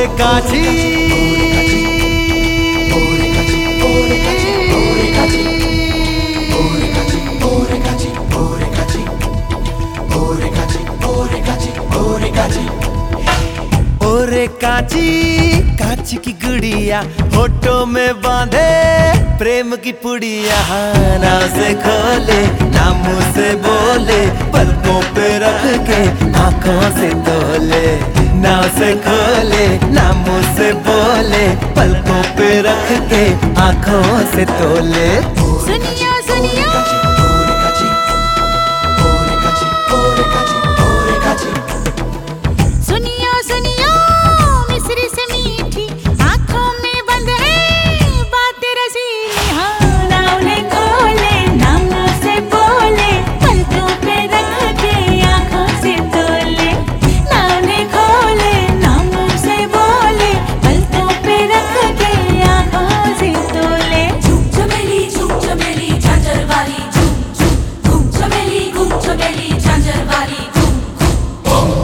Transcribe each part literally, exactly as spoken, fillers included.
ओरे काची ओरे काची काची की गुड़िया होठों में बांधे प्रेम की पुड़िया। ना से खोले ना मुंह से बोले पलकों पे रख के आंखों से तोले। ना से खोले ना मुंह से बोले पलकों पे रख के आंखों से तोले। सुनिया सुनिया सुनिया सुनिया मिस्री से मीठी आंखों में बंद है बातें रसीली। हाँ ना उन्हें खोले ना मुंह से बोले पलकों पे रख के आंखों से तोले। ना उन्हें खोले ना मुंह से बोले पलकों पे रख के आंखों से तोले। झूम चमेली झूम चमेली झांझर वाली झूम झूम घूम चमेली घूम चमेली झांझर वाली घूम घूम।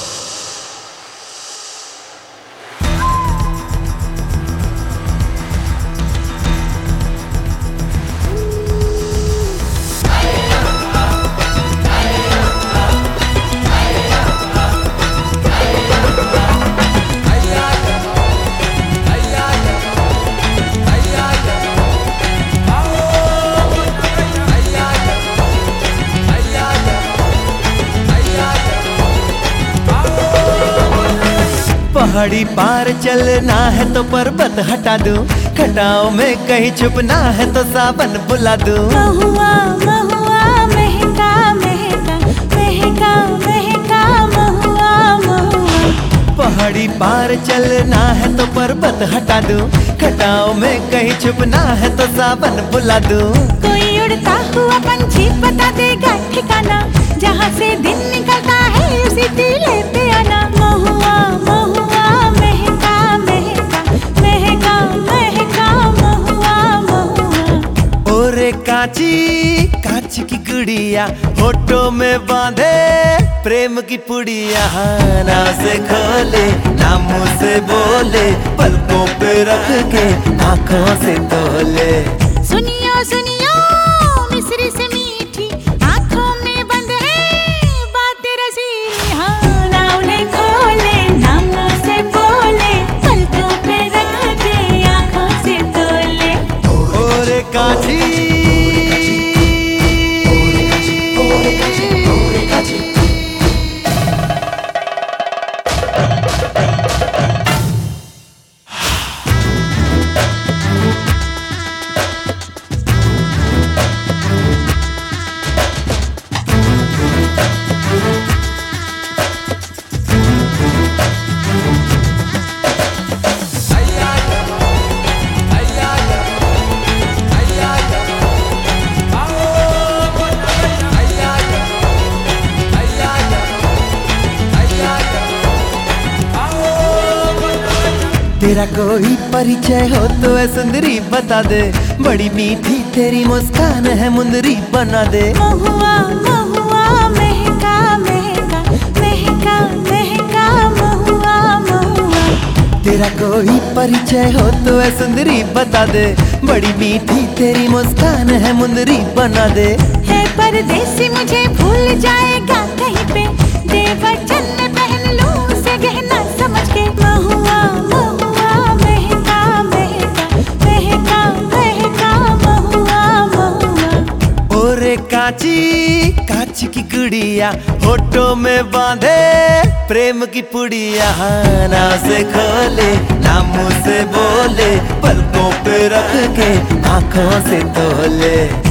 पहाड़ी पार चलना है तो पर्वत हटा दूं, घटाओं में कहीं छुपना है तो सावन बुला दूं। महुआ महुआ महका महका महका महका महुआ महुआ। पहाड़ी पार चलना है तो पर्वत हटा दूं, घटाओं में कहीं छुपना है तो सावन बुला दूं। कोई उड़ता हुआ पंछी बता देगा ठिकाना, जहाँ से दिन निकलता है उसी टीले पे आना। महुआ महुआ महका महका महका महका महुआ महुआ। ओरे काची काची की गुड़िया होठों में बांधे प्रेम की पुड़िया। ना से खोले ना मुंह से बोले पलकों पे रख के आंखों से तोले। सुनिया सुनिया मिस्री से मीठी आंखों में बंद है बातें रसीली। हाँ ना उन्हें खोले ना मुंह से बोले पलकों पे रख के आंखों से तोले। ओरे काची तेरा कोई परिचय हो तो ऐ सुंदरी बता दे, बड़ी मीठी तेरी मुस्कान है मुंदरी बना दे। महुआ महुआ महका महका महका महका महुआ महुआ। तेरा कोई परिचय हो तो ऐ सुंदरी बता दे, बड़ी मीठी तेरी मुस्कान है मुंदरी बना दे। है परदेसी मुझे भूल जाएगा कहीं पे, देवचन में पहन लूं उसे गहना समझ के। महुआ महुआ महका महका महका महका महुआ महुआ। ओरे काची काची की गुड़िया होठों में बांधे प्रेम की पुड़िया। ना से खोले ना मुंह से बोले पलकों पे रख के आंखों से तोले।